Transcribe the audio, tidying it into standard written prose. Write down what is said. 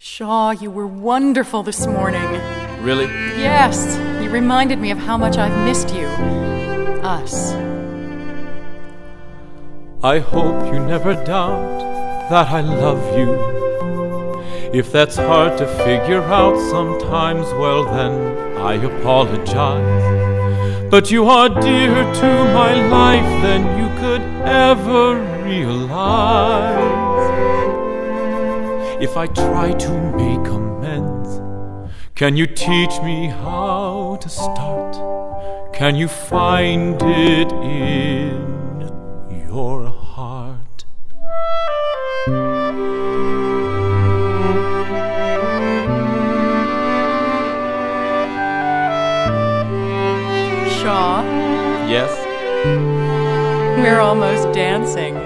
Shaw, you were wonderful this morning. Really? Yes, you reminded me of how much I've missed you. Us. I hope you never doubt that I love you. If that's hard to figure out sometimes, well then, I apologize. But you are dearer to my life than you could ever realize. If I try to make amends, can you teach me how to start? Can you find it in your heart? Shaw, Yes? we're almost dancing.